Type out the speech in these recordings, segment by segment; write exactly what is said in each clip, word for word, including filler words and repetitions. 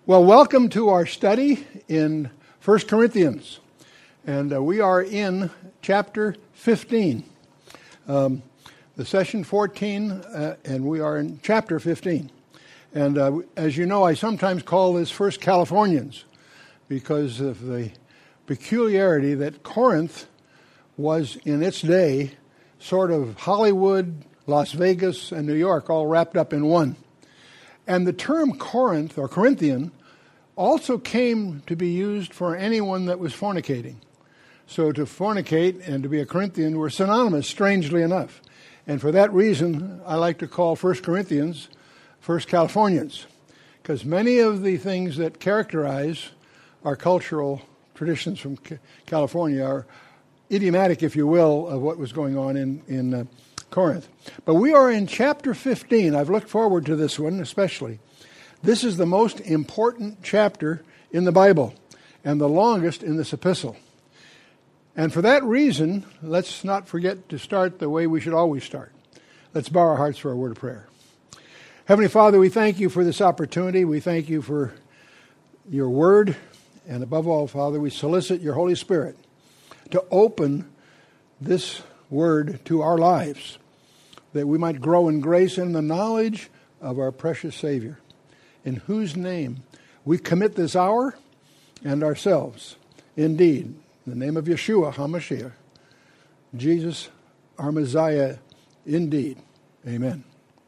Well, welcome to our study in First Corinthians, and uh, we are in chapter fifteen. Um, the session fourteen, uh, and we are in chapter fifteen. And uh, as you know, I sometimes call this First Californians because of the peculiarity that Corinth was in its day sort of Hollywood, Las Vegas, and New York all wrapped up in one. And the term Corinth or Corinthian also came to be used for anyone that was fornicating. So to fornicate and to be a Corinthian were synonymous, strangely enough. And for that reason, I like to call First Corinthians First Californians, because many of the things that characterize our cultural traditions from California are idiomatic, if you will, of what was going on in, in uh, Corinth. But we are in chapter fifteen. I've looked forward to this one especially. This is the most important chapter in the Bible and the longest in this epistle. And for that reason, let's not forget to start the way we should always start. Let's bow our hearts for a word of prayer. Heavenly Father, we thank you for this opportunity. We thank you for your word. And above all, Father, we solicit your Holy Spirit to open this word to our lives, that we might grow in grace and the knowledge of our precious Savior, in whose name we commit this hour and ourselves. Indeed, in the name of Yeshua HaMashiach, Jesus, our Messiah, indeed. Amen.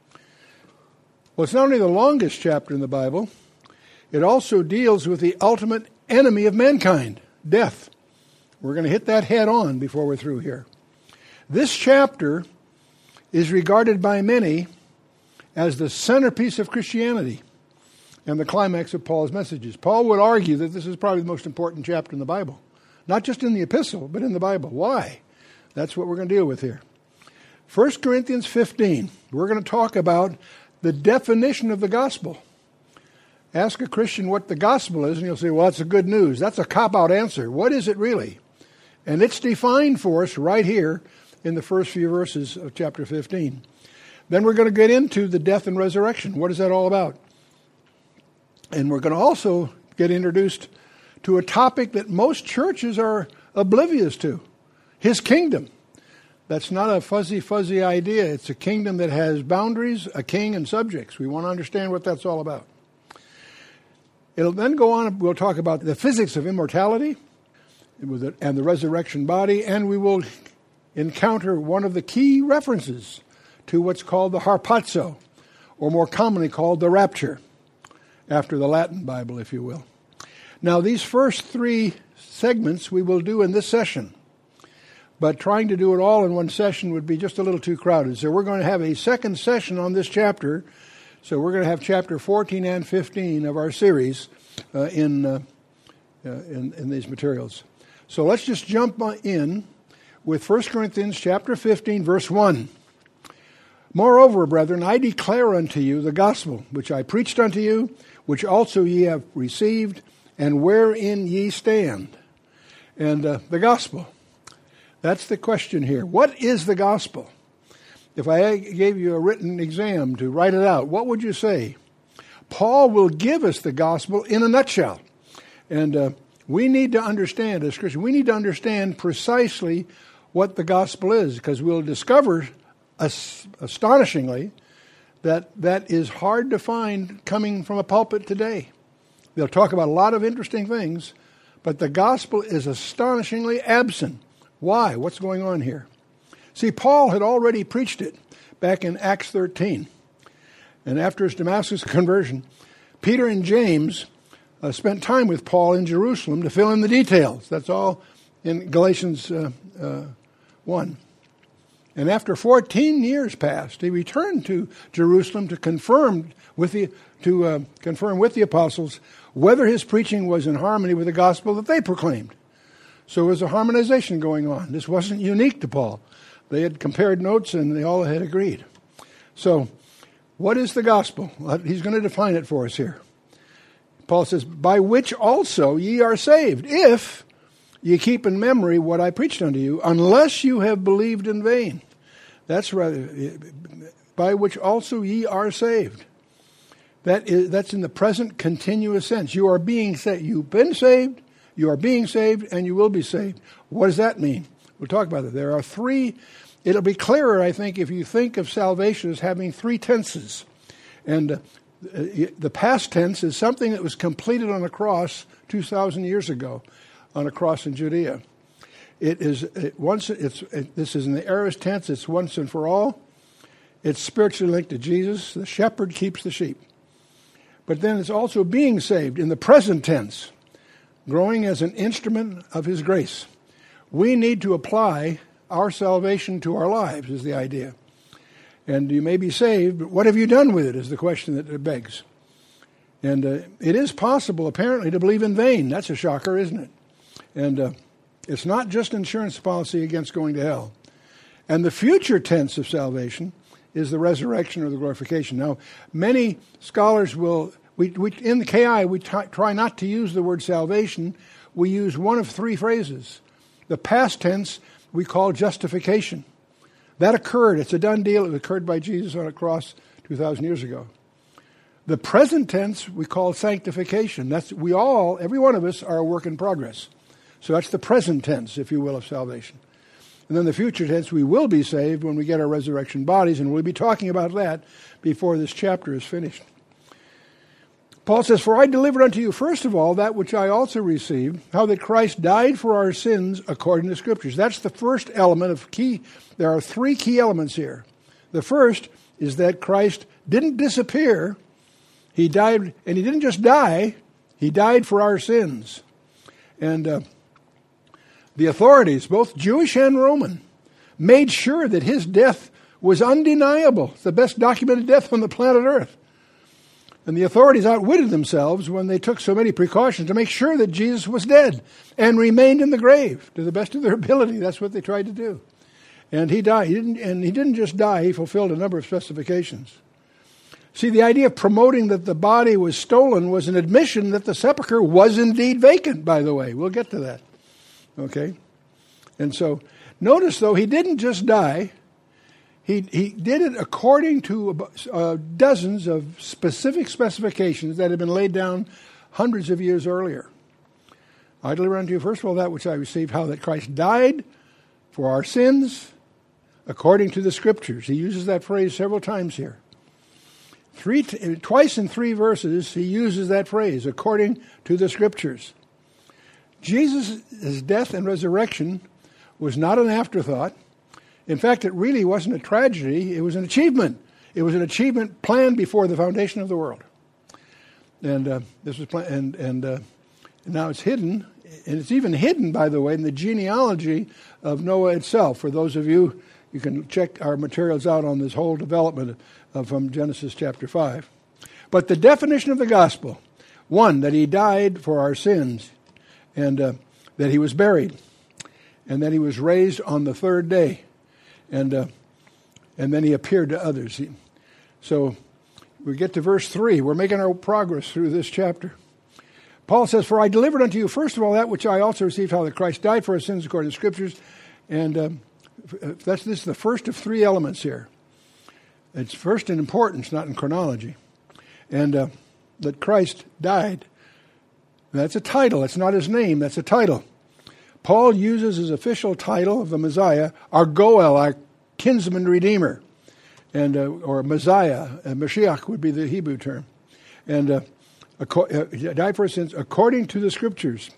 Well, it's not only the longest chapter in the Bible, it also deals with the ultimate enemy of mankind, death. We're going to hit that head on before we're through here. This chapter is regarded by many as the centerpiece of Christianity and the climax of Paul's messages. Paul would argue that this is probably the most important chapter in the Bible. Not just in the epistle, but in the Bible. Why? That's what we're going to deal with here. First Corinthians fifteen, we're going to talk about the definition of the gospel. Ask a Christian what the gospel is, and he'll say, well, that's a good news. That's a cop-out answer. What is it really? And it's defined for us right here in the first few verses of chapter fifteen. Then we're going to get into the death and resurrection. What is that all about? And we're going to also get introduced to a topic that most churches are oblivious to, his kingdom. That's not a fuzzy, fuzzy idea. It's a kingdom that has boundaries, a king, and subjects. We want to understand what that's all about. It'll then go on, we'll talk about the physics of immortality and the resurrection body, and we will encounter one of the key references to what's called the harpazo, or more commonly called the rapture, after the Latin Bible, if you will. Now, these first three segments we will do in this session, but trying to do it all in one session would be just a little too crowded. So we're going to have a second session on this chapter. So we're going to have chapter fourteen and fifteen of our series uh, in, uh, uh, in in these materials. So let's just jump in with First Corinthians chapter fifteen, verse one. Moreover, brethren, I declare unto you the gospel, which I preached unto you, which also ye have received, and wherein ye stand. And uh, the gospel, that's the question here. What is the gospel? If I gave you a written exam to write it out, what would you say? Paul will give us the gospel in a nutshell. And uh, we need to understand, as Christians, we need to understand precisely what the gospel is, because we'll discover as- astonishingly that that is hard to find coming from a pulpit today. They'll talk about a lot of interesting things, but the gospel is astonishingly absent. Why? What's going on here? See, Paul had already preached it back in Acts thirteen. And after his Damascus conversion, Peter and James uh, spent time with Paul in Jerusalem to fill in the details. That's all in Galatians uh, uh, one. And after fourteen years passed, he returned to Jerusalem to confirm with the to uh, confirm with the apostles whether his preaching was in harmony with the gospel that they proclaimed. So there was a harmonization going on. This wasn't unique to Paul. They had compared notes and they all had agreed. So, what is the gospel? He's going to define it for us here. Paul says, by which also ye are saved, if ye keep in memory what I preached unto you, unless you have believed in vain. That's rather, by which also ye are saved. That is, that's in the present continuous sense. You are being saved. You've been saved, you are being saved, and you will be saved. What does that mean? We'll talk about it. There are three. It'll be clearer, I think, if you think of salvation as having three tenses. And uh, the past tense is something that was completed on a cross two thousand years ago, on a cross in Judea. It is it, once. It's it, this is in the aorist tense. It's once and for all. It's spiritually linked to Jesus. The shepherd keeps the sheep. But then it's also being saved in the present tense, growing as an instrument of His grace. We need to apply our salvation to our lives, is the idea. And you may be saved, but what have you done with it is the question that it begs. And uh, it is possible, apparently, to believe in vain. That's a shocker, isn't it? And uh, it's not just insurance policy against going to hell. And the future tense of salvation is the resurrection or the glorification. Now, many scholars will, we, we in the K I, we t- try not to use the word salvation. We use one of three phrases. The past tense we call justification. That occurred. It's a done deal. It occurred by Jesus on a cross two thousand years ago. The present tense we call sanctification. That's we all, every one of us, are a work in progress. So that's the present tense, if you will, of salvation. And then the future tense, we will be saved when we get our resurrection bodies, and we'll be talking about that before this chapter is finished. Paul says, "For I delivered unto you, first of all, that which I also received, how that Christ died for our sins according to Scriptures." That's the first element of key. There are three key elements here. The first is that Christ didn't disappear. He died, and He didn't just die. He died for our sins. And uh, the authorities, both Jewish and Roman, made sure that His death was undeniable. It's the best documented death on the planet Earth. And the authorities outwitted themselves when they took so many precautions to make sure that Jesus was dead and remained in the grave to the best of their ability. That's what they tried to do. And He died. He didn't, and He didn't just die. He fulfilled a number of specifications. See, the idea of promoting that the body was stolen was an admission that the sepulcher was indeed vacant, by the way. We'll get to that. Okay? And so, notice, though, He didn't just die. He he did it according to uh, dozens of specific specifications that had been laid down hundreds of years earlier. I deliver unto you, first of all, that which I received, how that Christ died for our sins according to the Scriptures. He uses that phrase several times here. Three, twice in three verses, He uses that phrase, according to the Scriptures. Jesus' death and resurrection was not an afterthought. In fact, it really wasn't a tragedy. It was an achievement. It was an achievement planned before the foundation of the world. And uh, this was planned, and and, uh, and now it's hidden, and it's even hidden, by the way, in the genealogy of Noah itself. For those of you, you can check our materials out on this whole development of, from Genesis chapter five. But the definition of the gospel: one, that He died for our sins, and uh, that He was buried, and that He was raised on the third day. And uh, and then He appeared to others. He, so we get to verse three. We're making our progress through this chapter. Paul says, "For I delivered unto you, first of all, that which I also received, how that Christ died for our sins according to Scriptures." And uh, that's this is the first of three elements here. It's first in importance, not in chronology. And uh, that Christ died. That's a title. It's not His name. That's a title. Paul uses his official title of the Messiah, our Goel, our kinsman redeemer, and uh, or Messiah, uh, Mashiach would be the Hebrew term, and uh, uh, died for our sins according to the Scriptures.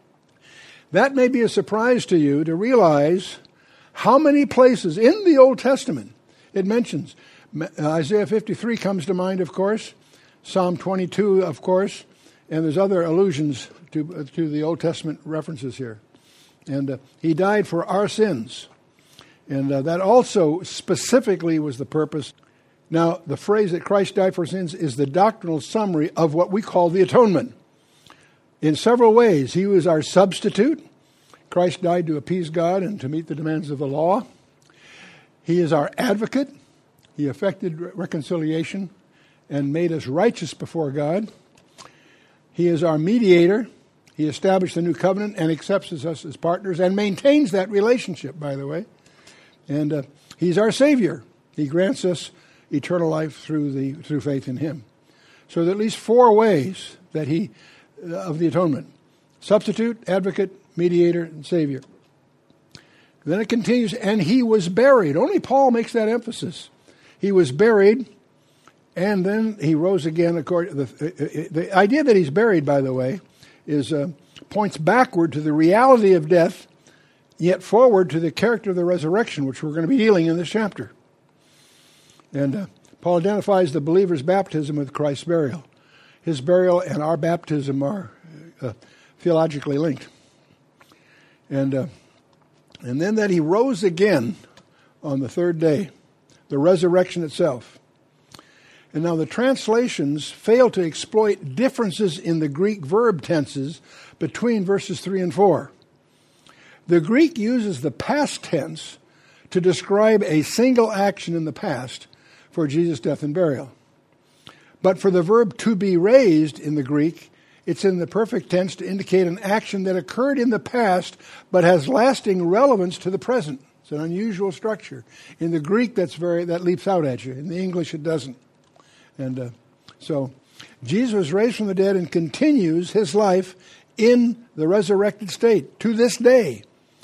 That may be a surprise to you to realize how many places in the Old Testament it mentions. Isaiah fifty-three comes to mind, of course, Psalm twenty-two, of course, and there's other allusions to uh, to the Old Testament references here. And uh, He died for our sins. And uh, that also specifically was the purpose. Now, the phrase that Christ died for sins is the doctrinal summary of what we call the atonement. In several ways, He was our substitute. Christ died to appease God and to meet the demands of the law. He is our advocate. He effected reconciliation and made us righteous before God. He is our mediator. He established a new covenant and accepts us as partners and maintains that relationship, by the way. And uh, He's our Savior. He grants us eternal life through the through faith in Him. So there are at least four ways that he, uh, of the atonement. Substitute, advocate, mediator, and savior. Then it continues, and he was buried. Only Paul makes that emphasis. He was buried, and then he rose again. According the, uh, the idea that he's buried, by the way, is uh, points backward to the reality of death, yet forward to the character of the resurrection, which we're going to be dealing in this chapter. And uh, Paul identifies the believer's baptism with Christ's burial. His burial and our baptism are uh, theologically linked. And uh, and then that he rose again on the third day, the resurrection itself. And now the translations fail to exploit differences in the Greek verb tenses between verses three and four. The Greek uses the past tense to describe a single action in the past for Jesus' death and burial. But for the verb to be raised in the Greek, it's in the perfect tense to indicate an action that occurred in the past but has lasting relevance to the present. It's an unusual structure. In the Greek, that's very that leaps out at you. In the English, it doesn't. And uh, so Jesus was raised from the dead and continues his life in the resurrected state to this day.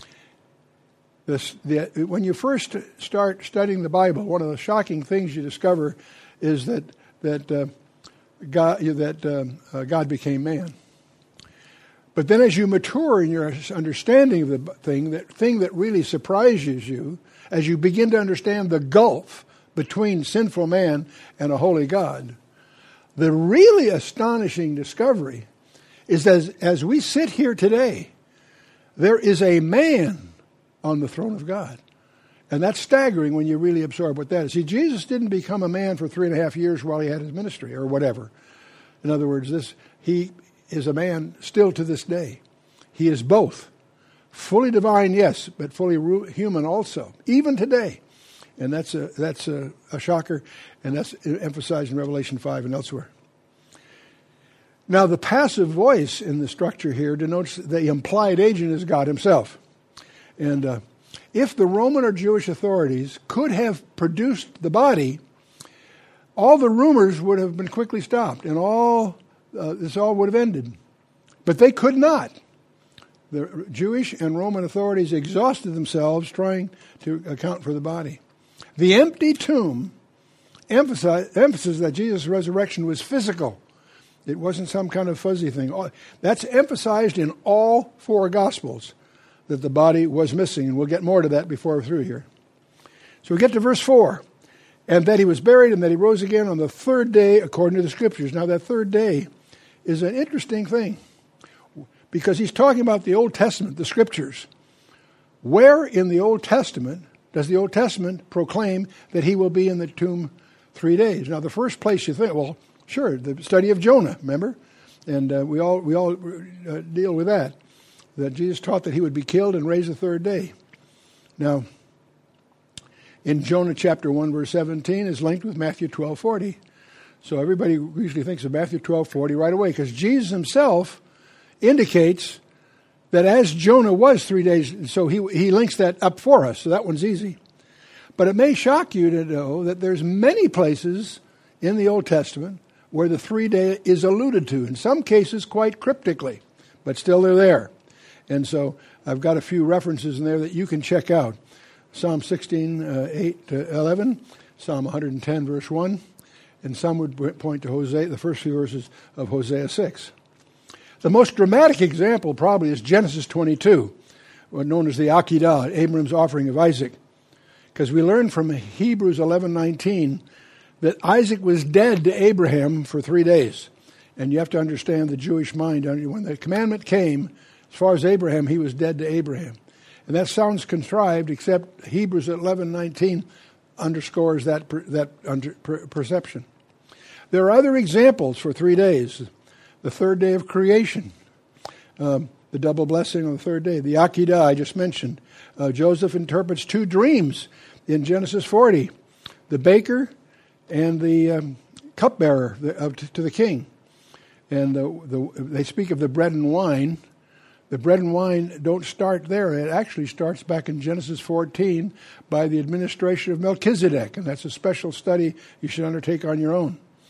This, the, when you first start studying the Bible, one of the shocking things you discover is that that uh, God that um, uh, God became man. But then, as you mature in your understanding of the thing, that thing that really surprises you, as you begin to understand the gulf between sinful man and a holy God, the really astonishing discovery is that as, as we sit here today, there is a man on the throne of God. And that's staggering when you really absorb what that is. See, Jesus didn't become a man for three and a half years while he had his ministry or whatever. In other words, this he is a man still to this day. He is both. Fully divine, yes, but fully human also, even today. And that's a that's a, a shocker, and that's emphasized in Revelation five and elsewhere. Now, the passive voice in the structure here denotes the implied agent is God himself. And uh, if the Roman or Jewish authorities could have produced the body, all the rumors would have been quickly stopped, and all uh, this all would have ended. But they could not. The Jewish and Roman authorities exhausted themselves trying to account for the body. The empty tomb emphasizes that Jesus' resurrection was physical. It wasn't some kind of fuzzy thing. That's emphasized in all four Gospels, that the body was missing, and we'll get more to that before we're through here. So we get to verse four, and that he was buried and that he rose again on the third day according to the Scriptures. Now that third day is an interesting thing, because he's talking about the Old Testament, the Scriptures. Where in the Old Testament does the Old Testament proclaim that he will be in the tomb three days? Now the first place you think, well, sure, the study of Jonah, remember? And uh, we all we all uh, deal with that. That Jesus taught that he would be killed and raised the third day. Now, in Jonah chapter one, verse seventeen, is linked with Matthew twelve forty. So everybody usually thinks of Matthew twelve forty right away, because Jesus himself indicates that as Jonah was three days, so he he links that up for us. So that one's easy. But it may shock you to know that there's many places in the Old Testament where the three day is alluded to, in some cases quite cryptically, but still they're there. And so I've got a few references in there that you can check out. Psalm sixteen, uh, eight to eleven, Psalm one hundred ten, verse one, and some would point to Hosea, the first few verses of Hosea six. The most dramatic example probably is Genesis twenty-two, known as the Akedah, Abraham's offering of Isaac. Because we learn from Hebrews eleven nineteen that Isaac was dead to Abraham for three days. And you have to understand the Jewish mind. When the commandment came, as far as Abraham, he was dead to Abraham. And that sounds contrived, except Hebrews eleven nineteen underscores that per, that under, per, perception. There are other examples for three days. The third day of creation, um, the double blessing on the third day. The Akedah I just mentioned. Uh, Joseph interprets two dreams in Genesis forty. The baker and the um, cupbearer to the king. And the, the, they speak of the bread and wine. The bread and wine don't start there. It actually starts back in Genesis fourteen by the administration of Melchizedek, and that's a special study you should undertake on your own.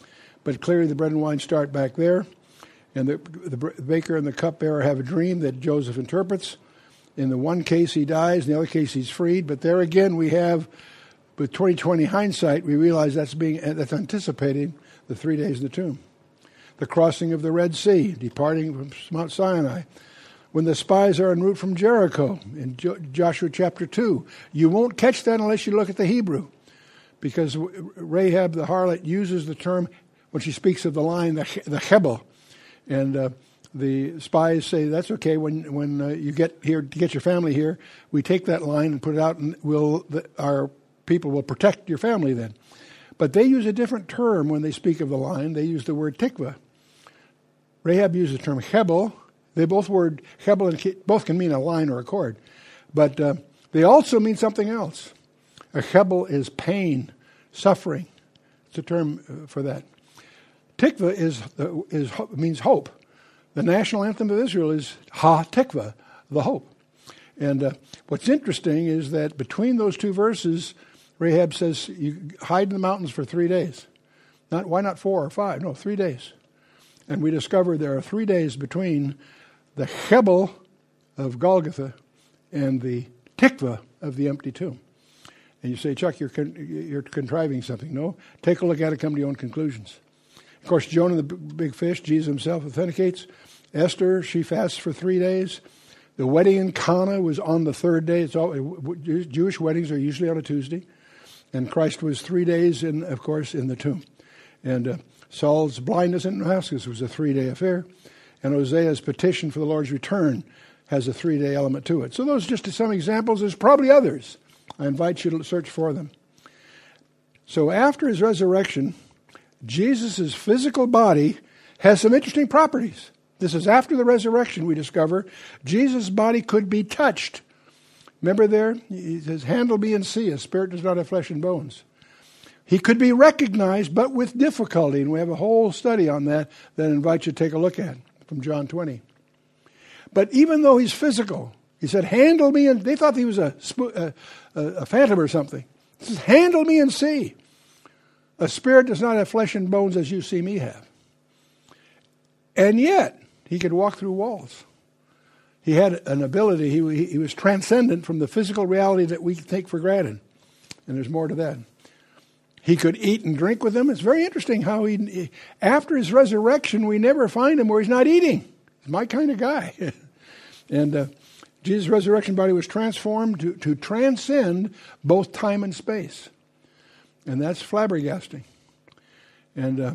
but clearly the bread and wine start back there. And the, the baker and the cupbearer have a dream that Joseph interprets. In the one case, he dies. In the other case, he's freed. But there again, we have, with twenty twenty hindsight, we realize that's being that's anticipating the three days in the tomb. The crossing of the Red Sea, departing from Mount Sinai. When the spies are en route from Jericho, in jo- Joshua chapter two, you won't catch that unless you look at the Hebrew. Because Rahab the harlot uses the term, when she speaks of the line, the, the Hebel. And uh, the spies say, that's okay, when when uh, you get here, to get your family here, we take that line and put it out, and we'll, the, our people will protect your family then. But they use a different term when they speak of the line. They use the word tikva. Rahab uses the term Hebel. They both word Hebel and both can mean a line or a cord. But uh, they also mean something else. A Hebel is pain, suffering. It's a term for that. Tikva is, uh, is means hope. The national anthem of Israel is Ha Tikva, the hope. And uh, what's interesting is that between those two verses, Rahab says, you hide in the mountains for three days. Not why not four or five? No, three days. And we discover there are three days between the Hebel of Golgotha and the Tikva of the empty tomb. And you say, Chuck, you're con- you're contriving something. No, take a look at it, come to your own conclusions. Of course, Jonah the big fish, Jesus himself authenticates. Esther, she fasts for three days. The wedding in Cana was on the third day. It's all, Jewish weddings are usually on a Tuesday. And Christ was three days, in, of course, in the tomb. And uh, Saul's blindness in Damascus was a three-day affair. And Hosea's petition for the Lord's return has a three-day element to it. So those are just some examples. There's probably others. I invite you to search for them. So after his resurrection, Jesus' physical body has some interesting properties. This is after the resurrection, we discover. Jesus' body could be touched. Remember there? He says, handle me and see. A spirit does not have flesh and bones. He could be recognized, but with difficulty. And we have a whole study on that that I invite you to take a look at from John twenty. But even though he's physical, he said, handle me. And they thought he was a, a, a phantom or something. He says, handle me and see. A spirit does not have flesh and bones as you see me have. And yet, he could walk through walls. He had an ability. He, he was transcendent from the physical reality that we take for granted. And there's more to that. He could eat and drink with them. It's very interesting how he, after his resurrection, we never find him where he's not eating. He's my kind of guy. and uh, Jesus' resurrection body was transformed to, to transcend both time and space. And that's flabbergasting. And uh,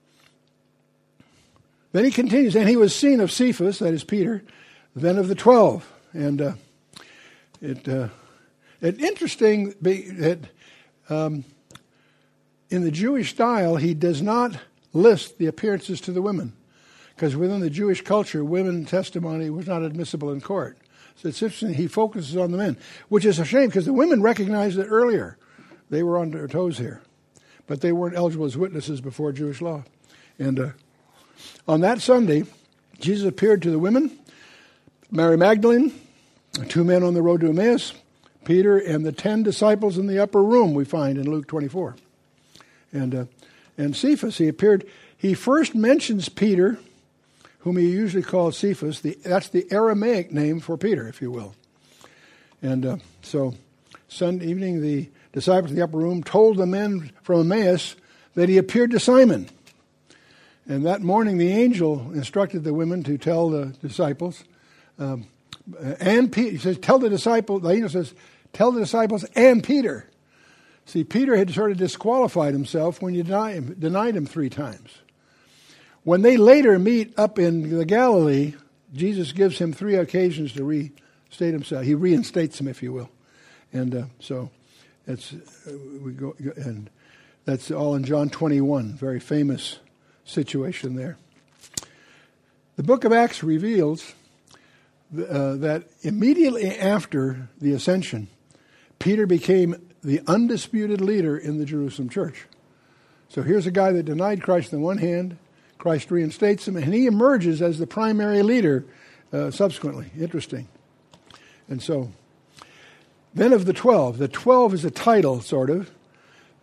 then he continues, and he was seen of Cephas, that is Peter, then of the twelve. And uh, it, uh, it interesting that um, in the Jewish style, he does not list the appearances to the women, because within the Jewish culture, women testimony was not admissible in court. So it's interesting he focuses on the men, which is a shame because the women recognized it earlier. They were on their toes here, but they weren't eligible as witnesses before Jewish law. And uh, on that Sunday, Jesus appeared to the women, Mary Magdalene, two men on the road to Emmaus, Peter, and the ten disciples in the upper room we find in Luke twenty-four. And uh, and Cephas, he appeared, he first mentions Peter, whom he usually calls Cephas. The, that's the Aramaic name for Peter, if you will. And uh, so Sunday evening, the disciples in the upper room told the men from Emmaus that he appeared to Simon. And that morning, the angel instructed the women to tell the disciples, um, and Peter, he says, tell the disciples, the angel says, tell the disciples and Peter. See, Peter had sort of disqualified himself when you deny him, denied him three times. When they later meet up in the Galilee, Jesus gives him three occasions to restate himself. He reinstates him, if you will. And uh, so it's uh, we go, and that's all in John twenty-one, very famous situation there. The book of Acts reveals uh, that immediately after the ascension, Peter became the undisputed leader in the Jerusalem church. So here's a guy that denied Christ on the one hand, Christ reinstates him, and he emerges as the primary leader uh, subsequently. Interesting. And so, then of the twelve, the twelve is a title, sort of.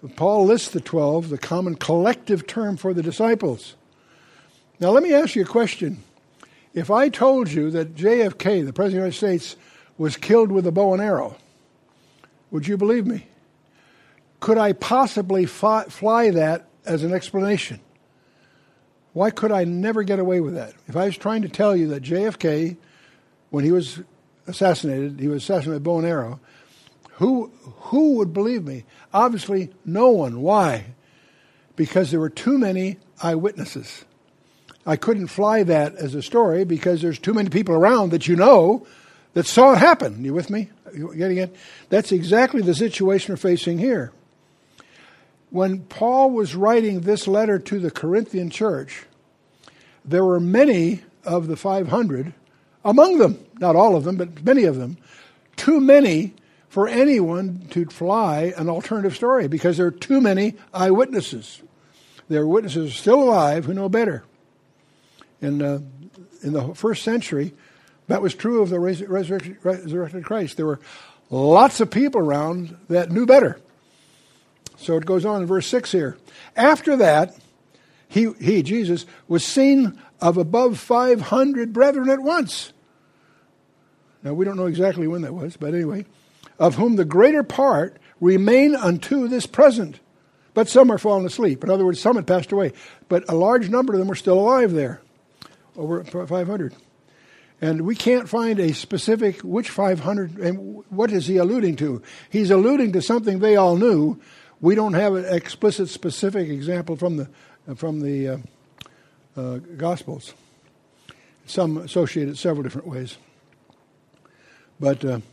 Paul lists the twelve, the common collective term for the disciples. Now let me ask you a question. If I told you that J F K, the President of the United States, was killed with a bow and arrow, would you believe me? Could I possibly fi- fly that as an explanation? Why could I never get away with that? If I was trying to tell you that J F K, when he was assassinated, he was assassinated with bow and arrow, who who would believe me? Obviously, no one. Why? Because there were too many eyewitnesses. I couldn't fly that as a story because there's too many people around that you know that saw it happen. You with me? You getting it? That's exactly the situation we're facing here. When Paul was writing this letter to the Corinthian church, there were many of the five hundred, among them, not all of them, but many of them, too many for anyone to fly an alternative story because there are too many eyewitnesses. There are witnesses still alive who know better. And uh, in the first century, that was true of the resurrected, resurrected Christ. There were lots of people around that knew better. So it goes on in verse six here. After that, he, he, Jesus, was seen of above five hundred brethren at once. Now, we don't know exactly when that was, but anyway, of whom the greater part remain unto this present. But some are fallen asleep. In other words, some had passed away. But a large number of them were still alive there, over five hundred. And we can't find a specific which five hundred, and what is he alluding to? He's alluding to something they all knew. We don't have an explicit, specific example from the from the uh, uh, Gospels. Some associate it several different ways. But uh,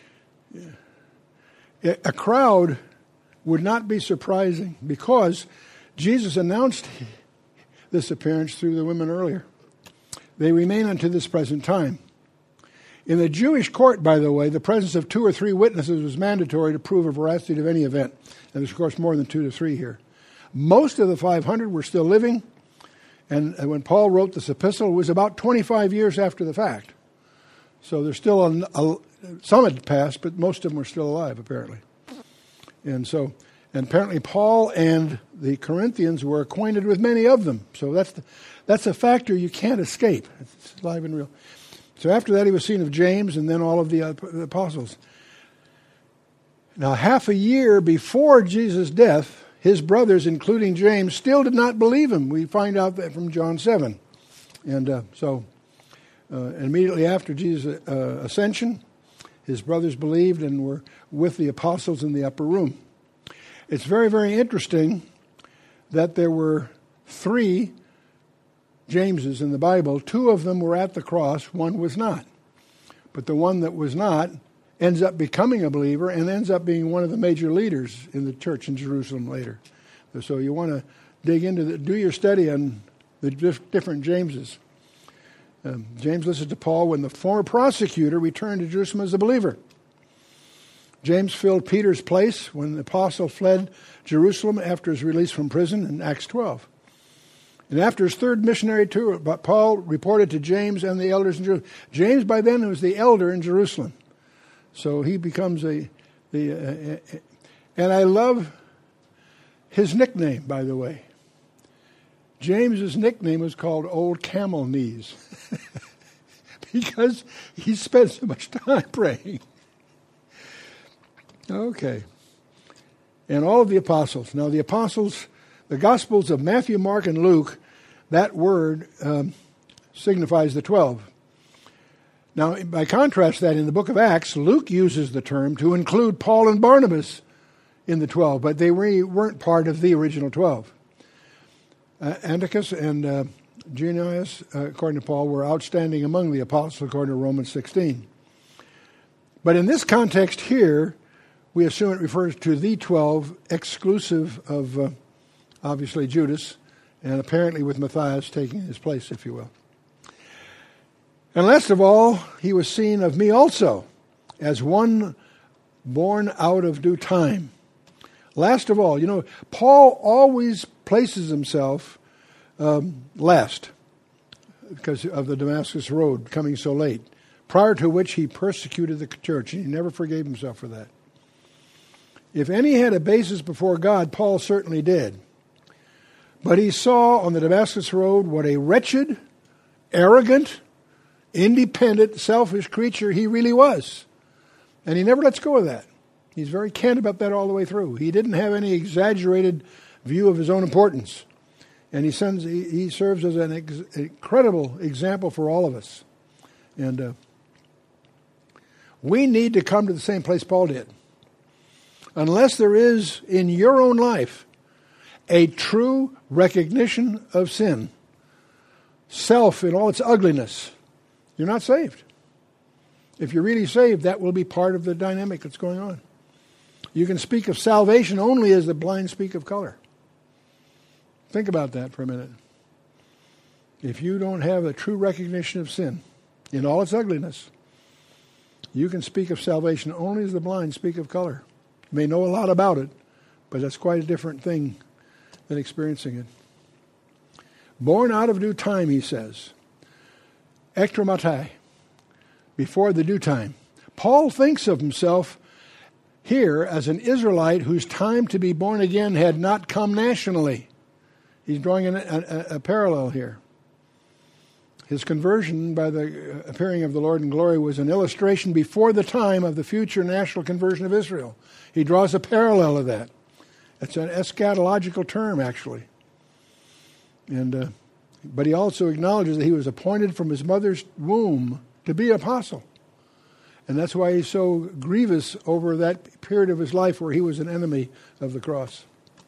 a crowd would not be surprising because Jesus announced this appearance through the women earlier. They remain unto this present time. In the Jewish court, by the way, the presence of two or three witnesses was mandatory to prove a veracity of any event. And there's, of course, more than two to three here. Most of the five hundred were still living. And when Paul wrote this epistle, it was about twenty-five years after the fact. So there's still a, a, some had passed, but most of them were still alive, apparently. And so, and apparently Paul and the Corinthians were acquainted with many of them. So that's the, that's a factor you can't escape. It's live and real. So after that, he was seen of James and then all of the, uh, the apostles. Now, half a year before Jesus' death, his brothers, including James, still did not believe him. We find out that from John seven. And uh, so uh, immediately after Jesus' uh, ascension, his brothers believed and were with the apostles in the upper room. It's very, very interesting that there were three Jameses in the Bible. Two of them were at the cross, one was not. But the one that was not ends up becoming a believer and ends up being one of the major leaders in the church in Jerusalem later. So you want to dig into the, do your study on the dif- different Jameses. Um, James listened to Paul when the former prosecutor returned to Jerusalem as a believer. James filled Peter's place when the apostle fled Jerusalem after his release from prison in Acts twelve. And after his third missionary tour, Paul reported to James and the elders in Jerusalem. James, by then, was the elder in Jerusalem. So he becomes a, the, uh, uh, and I love his nickname, by the way. James's nickname was called Old Camel Knees because he spent so much time praying. Okay. And all of the apostles. Now, the apostles, the Gospels of Matthew, Mark, and Luke, that word um, signifies the twelve. Now, by contrast that, in the book of Acts, Luke uses the term to include Paul and Barnabas in the twelve, but they really weren't part of the original twelve. Uh, Antiochus and uh, Junius, uh, according to Paul, were outstanding among the apostles, according to Romans sixteen. But in this context here, we assume it refers to the twelve, exclusive of, uh, obviously, Judas, and apparently with Matthias taking his place, if you will. And last of all, he was seen of me also, as one born out of due time. Last of all, you know, Paul always places himself um, last because of the Damascus Road coming so late, prior to which he persecuted the church, and he never forgave himself for that. If any had a basis before God, Paul certainly did. But he saw on the Damascus Road what a wretched, arrogant, independent, selfish creature he really was. And he never lets go of that. He's very candid about that all the way through. He didn't have any exaggerated view of his own importance. And he, sends, he, he serves as an ex, incredible example for all of us. And uh, we need to come to the same place Paul did. Unless there is in your own life a true recognition of sin, self in all its ugliness, you're not saved. If you're really saved, that will be part of the dynamic that's going on. You can speak of salvation only as the blind speak of color. Think about that for a minute. If you don't have a true recognition of sin in all its ugliness, you can speak of salvation only as the blind speak of color. You may know a lot about it, but that's quite a different thing than experiencing it. Born out of due time, he says. Ektromatai, before the due time. Paul thinks of himself here as an Israelite whose time to be born again had not come nationally. He's drawing an, a, a parallel here. His conversion by the appearing of the Lord in glory was an illustration before the time of the future national conversion of Israel. He draws a parallel of that. It's an eschatological term, actually. And uh, but he also acknowledges that he was appointed from his mother's womb to be an apostle. And that's why he's so grievous over that period of his life where he was an enemy of the cross.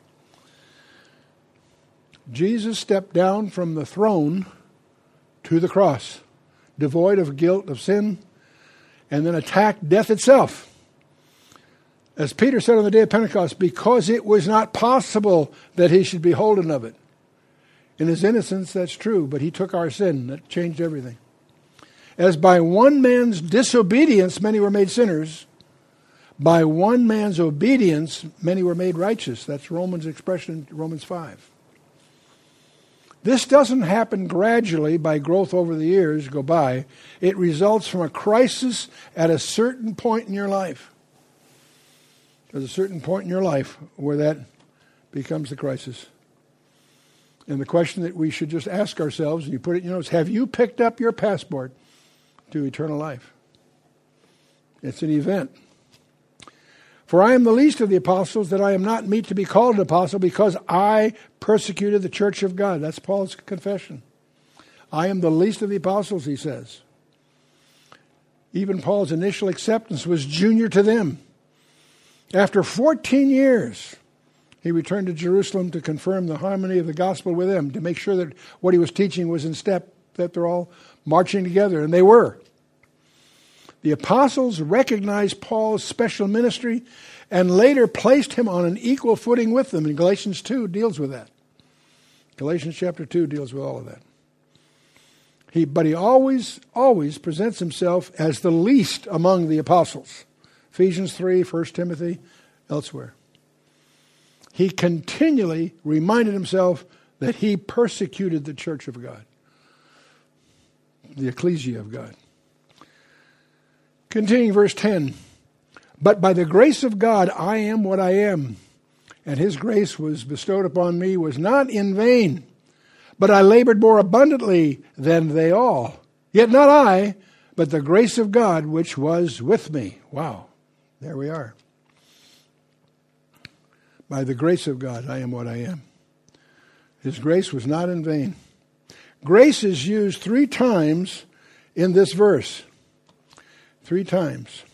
Jesus stepped down from the throne to the cross, devoid of guilt, of sin, and then attacked death itself. As Peter said on the day of Pentecost, because it was not possible that he should be holden of it. In his innocence, that's true, but he took our sin. That changed everything. As by one man's disobedience many were made sinners, by one man's obedience many were made righteous. That's Romans' expression in Romans five. This doesn't happen gradually by growth over the years go by. It results from a crisis at a certain point in your life. There's a certain point in your life where that becomes the crisis. And the question that we should just ask ourselves, and you put it in your notes, have you picked up your passport to eternal life? It's an event. For I am the least of the apostles, that I am not meet to be called an apostle, because I persecuted the church of God. That's Paul's confession. I am the least of the apostles, he says. Even Paul's initial acceptance was junior to them. After fourteen years, he returned to Jerusalem to confirm the harmony of the gospel with them, to make sure that what he was teaching was in step, that they're all marching together, and they were. The apostles recognized Paul's special ministry and later placed him on an equal footing with them. And Galatians two deals with that. Galatians chapter two deals with all of that. He, but he always, always presents himself as the least among the apostles. Ephesians three, First Timothy, elsewhere. He continually reminded himself that he persecuted the church of God, the ecclesia of God. Continuing verse ten. But by the grace of God I am what I am, and his grace was bestowed upon me was not in vain, but I labored more abundantly than they all. Yet not I, but the grace of God which was with me. Wow, there we are. By the grace of God I am what I am. His grace was not in vain. Grace is used three times in this verse. Three times.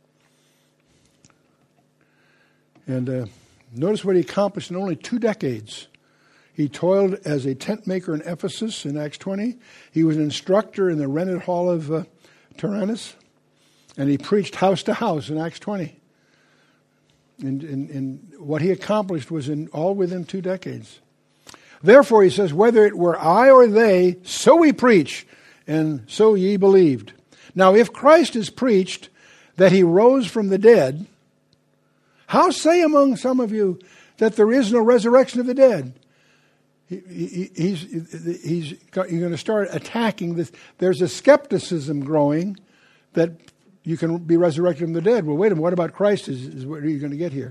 And uh, notice what he accomplished in only two decades. He toiled as a tent maker in Ephesus in Acts twenty. He was an instructor in the rented hall of uh, Tyrannus. And he preached house to house in Acts twenty. And, and, and what he accomplished was in all within two decades. Therefore, he says, whether it were I or they, so we preach, and so ye believed. Now, if Christ is preached that he rose from the dead, how say among some of you that there is no resurrection of the dead? He, he, he's, he's, you're going to start attacking this. There's a skepticism growing that you can be resurrected from the dead. Well, wait a minute, what about Christ is, is what are you going to get here?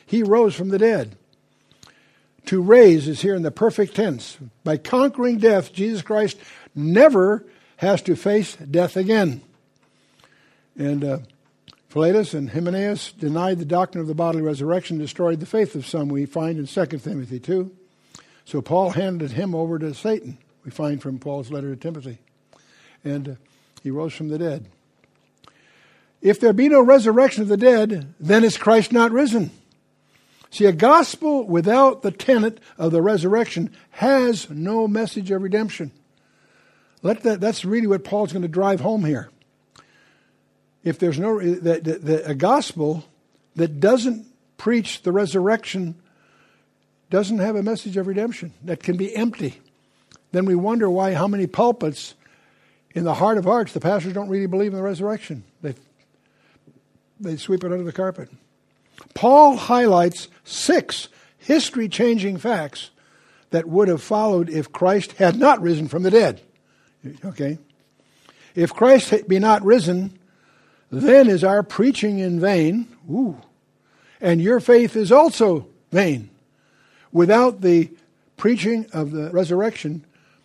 He rose from the dead. To raise is here in the perfect tense. By conquering death, Jesus Christ never has to face death again. And uh, Philetus and Hymenaeus denied the doctrine of the bodily resurrection, destroyed the faith of some, we find in Second Timothy two. So Paul handed him over to Satan, we find from Paul's letter to Timothy. And uh, he rose from the dead. If there be no resurrection of the dead, then is Christ not risen? See, a gospel without the tenet of the resurrection has no message of redemption. Let that, that's really what Paul's going to drive home here. If there's no the, the, the, a gospel that doesn't preach the resurrection doesn't have a message of redemption, that can be empty, then we wonder why how many pulpits in the heart of hearts the pastors don't really believe in the resurrection. They they sweep it under the carpet. Paul highlights six history-changing facts that would have followed if Christ had not risen from the dead. Okay? If Christ be not risen, then is our preaching in vain. Ooh. And your faith is also vain. Without the preaching of the resurrection,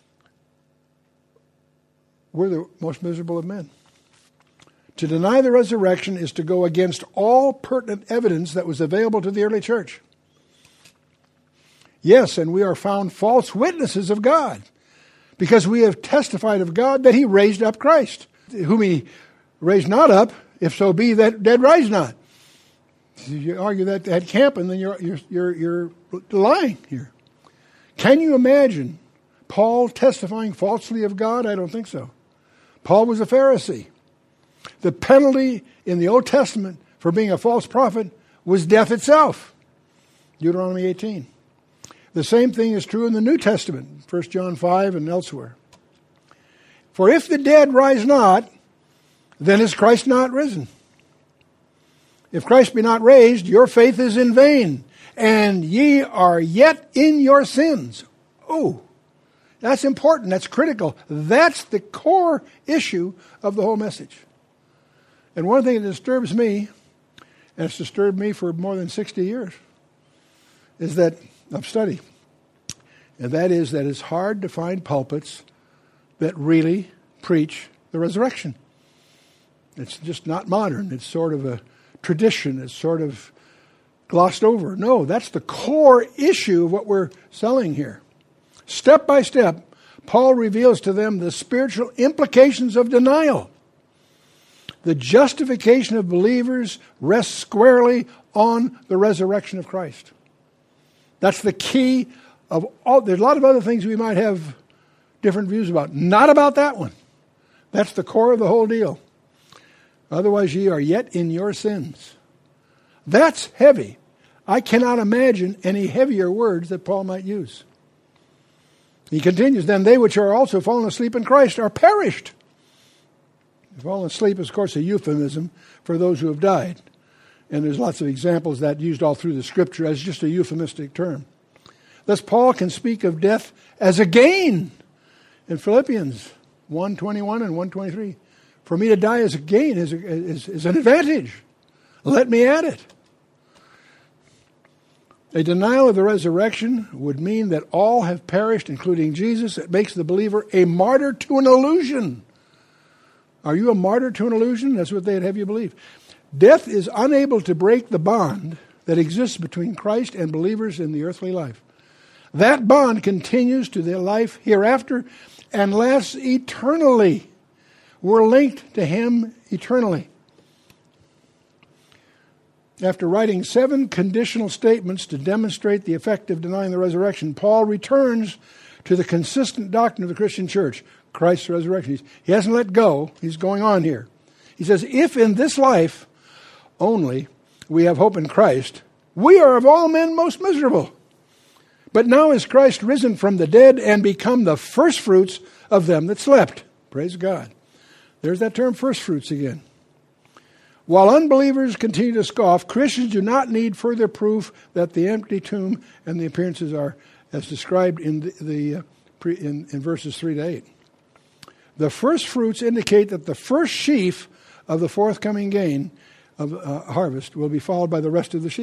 we're the most miserable of men. To deny the resurrection is to go against all pertinent evidence that was available to the early church. Yes, and we are found false witnesses of God, because we have testified of God that he raised up Christ, whom he raised not up, if so be that dead rise not. If you argue that that can't, and then you're, you're, you're, you're lying here. Can you imagine Paul testifying falsely of God? I don't think so. Paul was a Pharisee. The penalty in the Old Testament for being a false prophet was death itself. Deuteronomy eighteen. The same thing is true in the New Testament, First John five and elsewhere. For if the dead rise not, then is Christ not risen. If Christ be not raised, your faith is in vain, and ye are yet in your sins. Oh, that's important. That's critical. That's the core issue of the whole message. And one thing that disturbs me, and it's disturbed me for more than sixty years, is that of study. And that is that it's hard to find pulpits that really preach the resurrection. It's just not modern. It's sort of a tradition. It's sort of glossed over. No, that's the core issue of what we're selling here. Step by step, Paul reveals to them the spiritual implications of denial. The justification of believers rests squarely on the resurrection of Christ. That's the key of all. There's a lot of other things we might have different views about. Not about that one. That's the core of the whole deal. Otherwise ye are yet in your sins. That's heavy. I cannot imagine any heavier words that Paul might use. He continues, then they which are also fallen asleep in Christ are perished. Fallen asleep is, of course, a euphemism for those who have died. And there's lots of examples of that used all through the Scripture as just a euphemistic term. Thus, Paul can speak of death as a gain in Philippians one twenty-one and one twenty-three. For me to die is a gain, is, a, is, is an advantage. Let me add it. A denial of the resurrection would mean that all have perished, including Jesus. It makes the believer a martyr to an illusion. Are you a martyr to an illusion? That's what they'd have you believe. Death is unable to break the bond that exists between Christ and believers in the earthly life. That bond continues to their life hereafter and lasts eternally. We're linked to him eternally. After writing seven conditional statements to demonstrate the effect of denying the resurrection, Paul returns to the consistent doctrine of the Christian church, Christ's resurrection. He hasn't let go. He's going on here. He says, if in this life only we have hope in Christ, we are of all men most miserable. But now is Christ risen from the dead and become the firstfruits of them that slept. Praise God. There's that term, firstfruits, again. While unbelievers continue to scoff, Christians do not need further proof that the empty tomb and the appearances are as described in the, the uh, pre, in, in verses three to eight. The first fruits indicate that the first sheaf of the forthcoming gain of uh, harvest will be followed by the rest of the sheaves.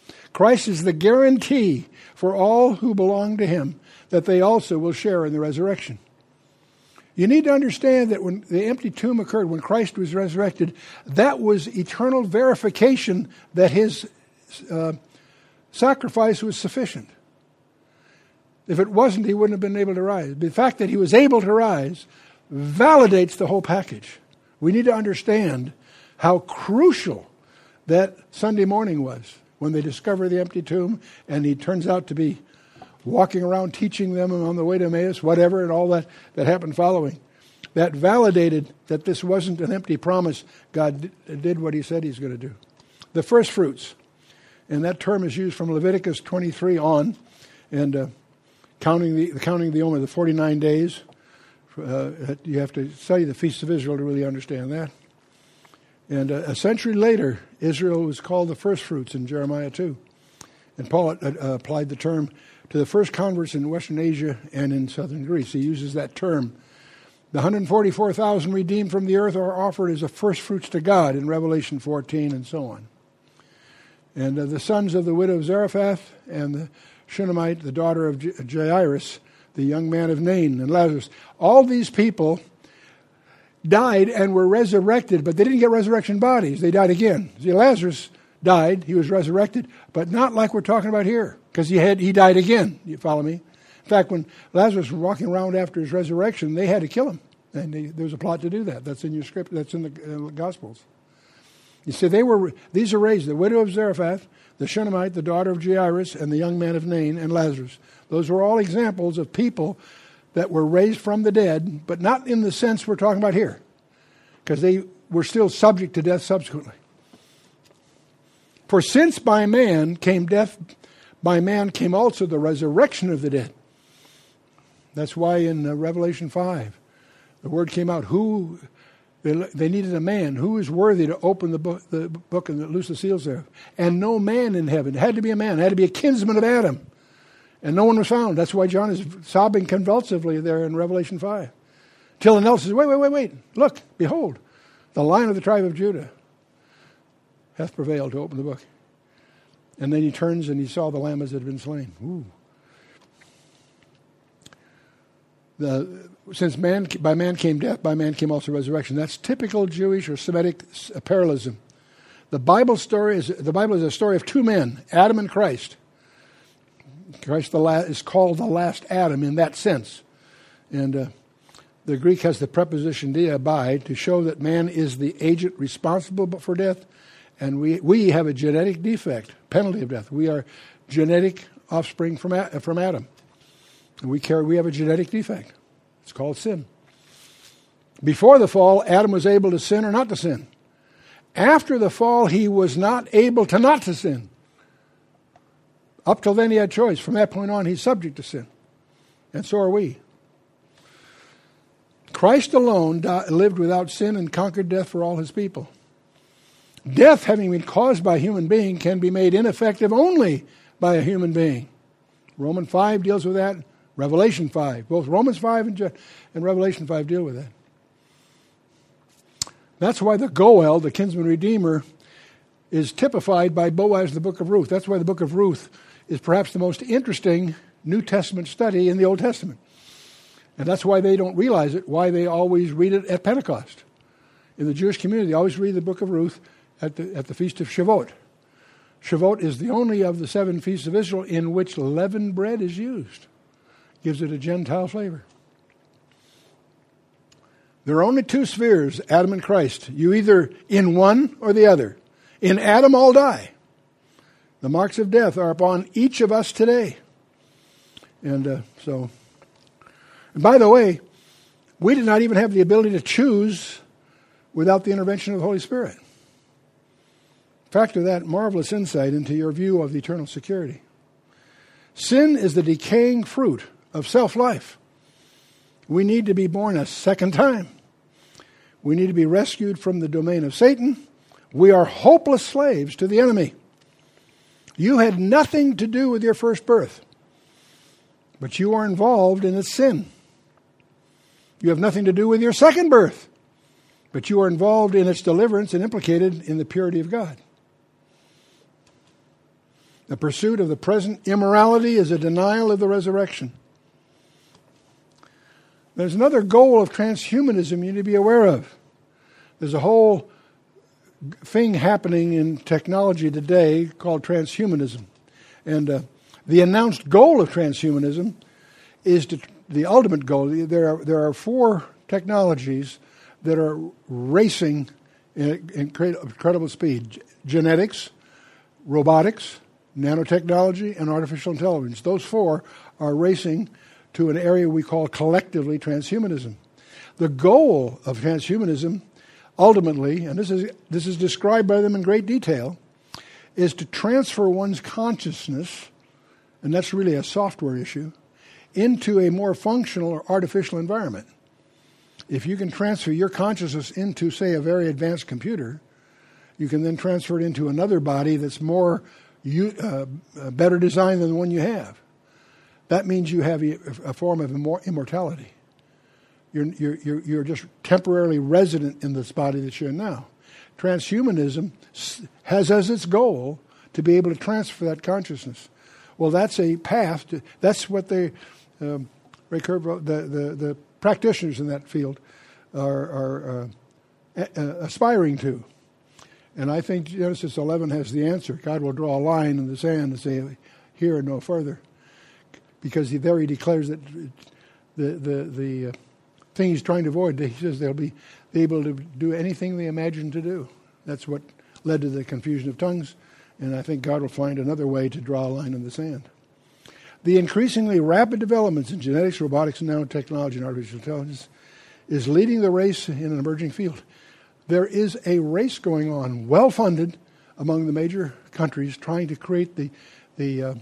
Christ is the guarantee for all who belong to him that they also will share in the resurrection. You need to understand that when the empty tomb occurred, when Christ was resurrected, that was eternal verification that his uh, sacrifice was sufficient. If it wasn't, he wouldn't have been able to rise. The fact that he was able to rise validates the whole package. We need to understand how crucial that Sunday morning was when they discover the empty tomb and he turns out to be walking around teaching them on the way to Emmaus, whatever, and all that, that happened following. That validated that this wasn't an empty promise. God did what he said he's going to do. The first fruits, and that term is used from Leviticus twenty-three on, and uh, counting the counting the Omer, the forty-nine days. Uh, you have to study the Feast of Israel to really understand that. And uh, a century later, Israel was called the first fruits in Jeremiah two. And Paul uh, uh, applied the term to the first converts in Western Asia and in southern Greece. He uses that term. The one hundred forty-four thousand redeemed from the earth are offered as a first fruits to God in Revelation fourteen and so on. And uh, the sons of the widow of Zarephath and the Shunammite, the daughter of J- Jairus, the young man of Nain, and Lazarus. All these people died and were resurrected, but they didn't get resurrection bodies. They died again. See, Lazarus died, he was resurrected, but not like we're talking about here, because he had he died again. You follow me? In fact, when Lazarus was walking around after his resurrection, they had to kill him, and they, there was a plot to do that. That's in your script. That's in the uh, Gospels. You see, they were these are raised: the widow of Zarephath, the Shunammite, the daughter of Jairus, and the young man of Nain, and Lazarus. Those were all examples of people that were raised from the dead, but not in the sense we're talking about here, because they were still subject to death subsequently. For since by man came death, by man came also the resurrection of the dead. That's why in uh, Revelation five, the word came out, who they, they needed a man who is worthy to open the book, the book and loose the seals there. And no man in heaven. It had to be a man. It had to be a kinsman of Adam. And no one was found. That's why John is sobbing convulsively there in Revelation five. Till an elder says, wait, wait, wait, wait. Look, behold, the Lion of the tribe of Judah hath prevailed to open the book. And then he turns and he saw the lamb as it had been slain. Ooh. The, since man by man came death, by man came also resurrection. That's typical Jewish or Semitic parallelism. The Bible story is the Bible is a story of two men, Adam and Christ. Christ the la- is called the last Adam in that sense, and uh, the Greek has the preposition dia, by, to show that man is the agent responsible for death, and we we have a genetic defect, penalty of death. We are genetic offspring from a- from Adam. We carry. We have a genetic defect. It's called sin. Before the fall, Adam was able to sin or not to sin. After the fall, he was not able to not to sin. Up till then, he had choice. From that point on, he's subject to sin. And so are we. Christ alone di- lived without sin and conquered death for all his people. Death, having been caused by a human being, can be made ineffective only by a human being. Romans five deals with that. Revelation five. Both Romans five and, Je- and Revelation five deal with that. That's why the Goel, the kinsman redeemer, is typified by Boaz in the book of Ruth. That's why the book of Ruth is perhaps the most interesting New Testament study in the Old Testament. And that's why they don't realize it, why they always read it at Pentecost. In the Jewish community, they always read the book of Ruth at the, at the Feast of Shavuot. Shavuot is the only of the seven feasts of Israel in which leavened bread is used. Gives it a Gentile flavor. There are only two spheres, Adam and Christ. You either in one or the other. In Adam, all die. The marks of death are upon each of us today. And uh, so, and by the way, we did not even have the ability to choose without the intervention of the Holy Spirit. Factor that marvelous insight into your view of the eternal security. Sin is the decaying fruit of self-life. We need to be born a second time. We need to be rescued from the domain of Satan. We are hopeless slaves to the enemy. You had nothing to do with your first birth, but you are involved in its sin. You have nothing to do with your second birth, but you are involved in its deliverance and implicated in the purity of God. The pursuit of the present immorality is a denial of the resurrection. There's another goal of transhumanism you need to be aware of. There's a whole thing happening in technology today called transhumanism. And uh, the announced goal of transhumanism is to, the ultimate goal. There are, there are four technologies that are racing in incredible speed. Genetics, robotics, nanotechnology, and artificial intelligence. Those four are racing to an area we call collectively transhumanism. The goal of transhumanism, ultimately, and this is this is described by them in great detail, is to transfer one's consciousness, and that's really a software issue, into a more functional or artificial environment. If you can transfer your consciousness into, say, a very advanced computer, you can then transfer it into another body that's more uh, better designed than the one you have. That means you have a form of immortality. You're, you're, you're just temporarily resident in this body that you're in now. Transhumanism has as its goal to be able to transfer that consciousness. Well, that's a path. To, that's what they, um, Ray Kurzweil, the, the, the practitioners in that field are, are uh, a, a aspiring to. And I think Genesis eleven has the answer. God will draw a line in the sand and say, here and no further. Because he, there he declares that the the, the uh, thing he's trying to avoid, he says they'll be able to do anything they imagine to do. That's what led to the confusion of tongues. And I think God will find another way to draw a line in the sand. The increasingly rapid developments in genetics, robotics, and nanotechnology and artificial intelligence is leading the race in an emerging field. There is a race going on, well-funded, among the major countries trying to create the, the uh,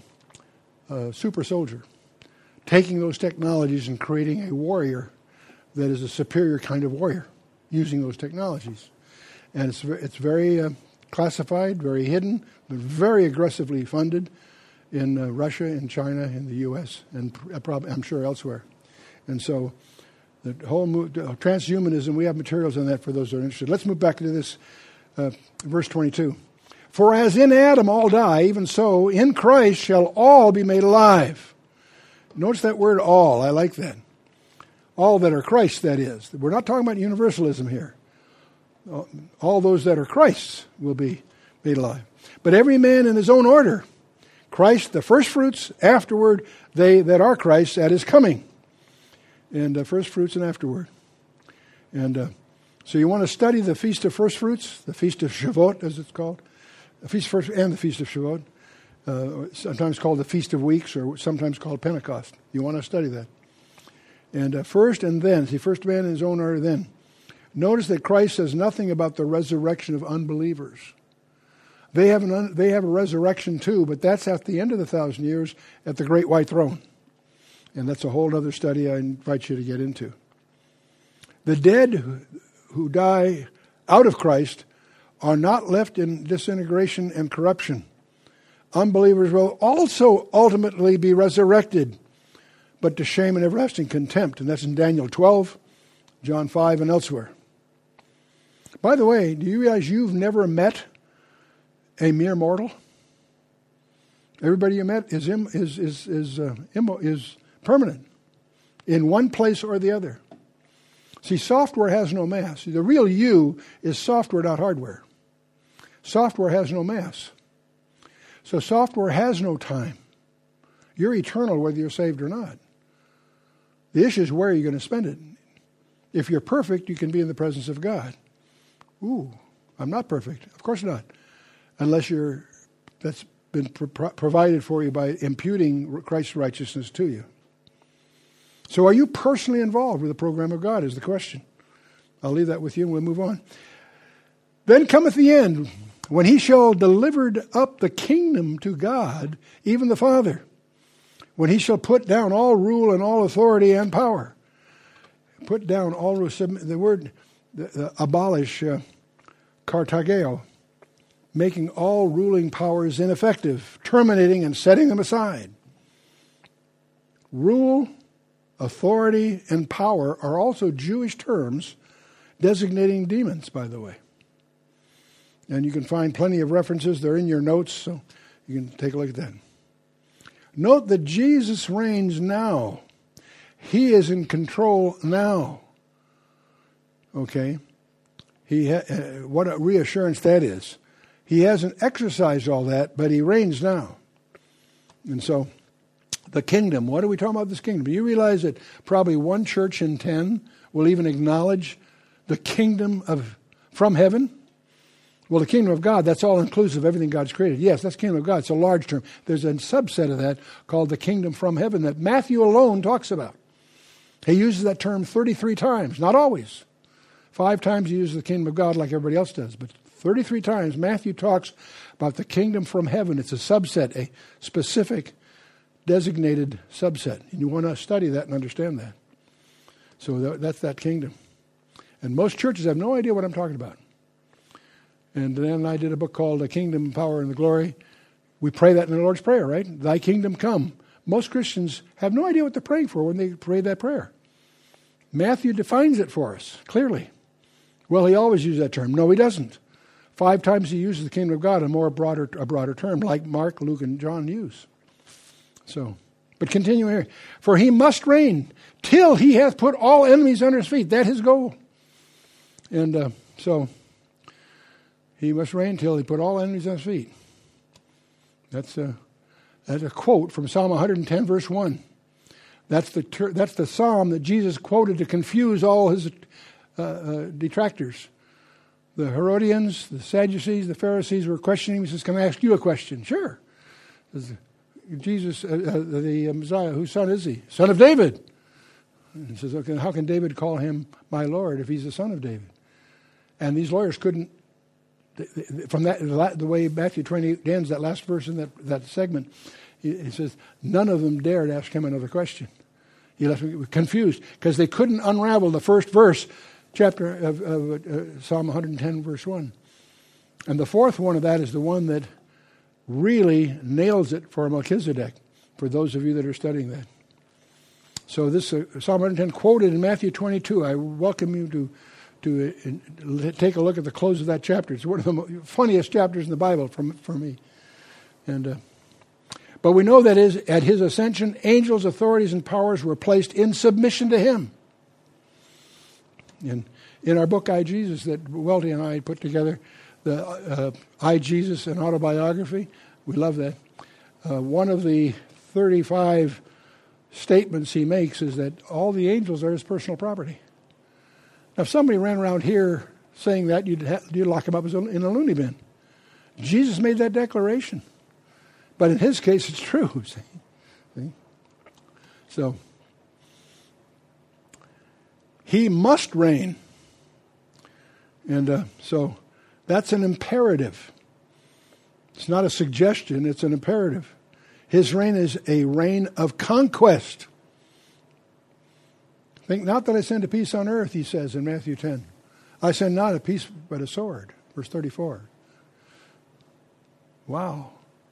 uh, super soldier, taking those technologies and creating a warrior that is a superior kind of warrior using those technologies. And it's, it's very uh, classified, very hidden, but very aggressively funded in uh, Russia, in China, in the U S, and probably, I'm sure, elsewhere. And so the whole move, uh, transhumanism, we have materials on that for those who are interested. Let's move back to this, uh, verse twenty-two. For as in Adam all die, even so in Christ shall all be made alive. Notice that word all. I like that. All that are Christ, that is. We're not talking about universalism here. All those that are Christ's will be made alive. But every man in his own order. Christ, the first fruits, afterward, they that are Christ at his coming. And uh, first fruits and afterward. And uh, so you want to study the Feast of First Fruits, the Feast of Shavuot, as it's called. The Feast of First and the Feast of Shavuot. Uh, sometimes called the Feast of Weeks, or sometimes called Pentecost. You want to study that. And uh, first and then, see, first man in his own order, then. Notice that Christ says nothing about the resurrection of unbelievers. They have, an un, they have a resurrection too, but that's at the end of the thousand years at the great white throne. And that's a whole other study I invite you to get into. The dead who die out of Christ are not left in disintegration and corruption. Unbelievers will also ultimately be resurrected, but to shame and everlasting contempt. And that's in Daniel twelve, John five, and elsewhere. By the way, do you realize you've never met a mere mortal? Everybody you met is im, is is is uh, immo, is permanent in one place or the other. See, software has no mass. The real you is software, not hardware. Software has no mass. So software has no time. You're eternal whether you're saved or not. The issue is where you're going to spend it. If you're perfect, you can be in the presence of God. Ooh, I'm not perfect. Of course not. Unless you're, that's been pro- provided for you by imputing Christ's righteousness to you. So are you personally involved with the program of God is the question. I'll leave that with you and we'll move on. Then cometh the end, when he shall delivered up the kingdom to God, even the Father. When he shall put down all rule and all authority and power. Put down all, the word the, the abolish, uh, Cartageo, making all ruling powers ineffective, terminating and setting them aside. Rule, authority, and power are also Jewish terms designating demons, by the way. And you can find plenty of references. They're in your notes, so You can take a look at that. Note that Jesus reigns now. He is in control now. Okay? He ha- uh, what a reassurance that is. He hasn't exercised all that, but he reigns now. And so, the kingdom, what are we talking about this kingdom? Do you realize that probably one church in ten will even acknowledge the kingdom of from heaven? Well, the kingdom of God, that's all inclusive, everything God's created. Yes, that's kingdom of God. It's a large term. There's a subset of that called the kingdom from heaven that Matthew alone talks about. He uses that term thirty-three times, not always. Five times he uses the kingdom of God like everybody else does, but thirty-three times Matthew talks about the kingdom from heaven. It's a subset, a specific designated subset. And you want to study that and understand that. So that's that kingdom. And most churches have no idea what I'm talking about. And then I did a book called The Kingdom, Power, and the Glory. We pray that in the Lord's Prayer, right? Thy kingdom come. Most Christians have no idea what they're praying for when they pray that prayer. Matthew defines it for us, clearly. Well, he always uses that term. No, he doesn't. Five times he uses the kingdom of God, a more broader, a broader term, like Mark, Luke, and John use. So, but continue here. For he must reign till he hath put all enemies under his feet. That's his goal. And uh, so... He must reign till he put all enemies on his feet. That's a, that's a quote from Psalm one hundred ten, verse one. That's the ter- that's the psalm that Jesus quoted to confuse all his uh, uh, detractors. The Herodians, the Sadducees, the Pharisees were questioning him. He says, can I ask you a question? Sure. Says, Jesus, uh, uh, the Messiah, whose son is he? Son of David. And he says, okay, how can David call him my Lord if he's the son of David? And these lawyers couldn't, from that, the way Matthew twenty-eight ends, that last verse in that, that segment, he, he says, none of them dared ask him another question. He left them confused because they couldn't unravel the first verse, chapter of, of uh, Psalm one hundred ten, verse one. And the fourth one of that is the one that really nails it for Melchizedek, for those of you that are studying that. So this uh, Psalm one hundred ten quoted in Matthew twenty-two. I welcome you to to uh, take a look at the close of that chapter. It's one of the funniest chapters in the Bible for, for me. And uh, but we know that is at his ascension, angels, authorities, and powers were placed in submission to him. In, in our book, I, Jesus, that Welty and I put together, the uh, I, Jesus, an autobiography, we love that. Uh, one of the thirty-five statements he makes is that all the angels are his personal property. Now, if somebody ran around here saying that, you'd, ha- you'd lock him up in a loony bin. Jesus made that declaration. But in his case, it's true. See? See? So, he must reign. And uh, so, that's an imperative. It's not a suggestion, it's an imperative. His reign is a reign of conquest. Think not that I send a peace on earth, he says in Matthew ten. I send not a peace but a sword. Verse thirty-four. Wow.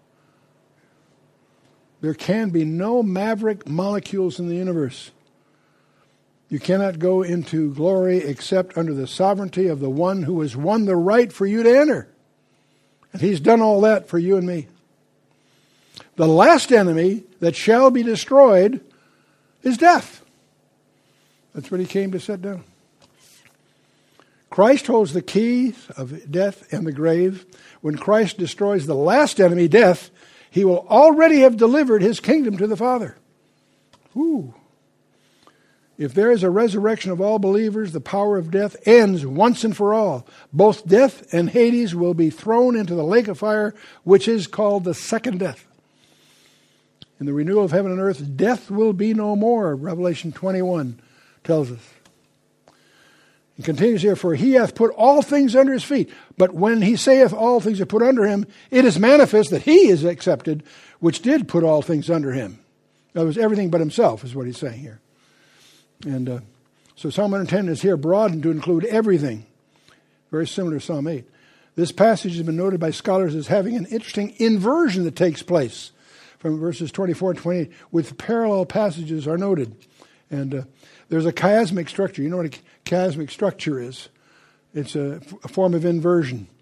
There can be no maverick molecules in the universe. You cannot go into glory except under the sovereignty of the one who has won the right for you to enter. And he's done all that for you and me. The last enemy that shall be destroyed is death. That's what he came to set down. Christ holds the keys of death and the grave. When Christ destroys the last enemy, death, he will already have delivered his kingdom to the Father. Whew. If there is a resurrection of all believers, the power of death ends once and for all. Both death and Hades will be thrown into the lake of fire, which is called the second death. In the renewal of heaven and earth, death will be no more, Revelation twenty-one tells us. He continues here, for he hath put all things under his feet. But when he saith all things are put under him, it is manifest that he is accepted, which did put all things under him. That was everything but himself, is what he's saying here. And uh, so Psalm one hundred ten is here broadened to include everything. Very similar to Psalm eight. This passage has been noted by scholars as having an interesting inversion that takes place from verses twenty-four and twenty-eight, with parallel passages are noted. And uh, there's a chiasmic structure. You know what a chiasmic structure is? It's a, a form of inversion.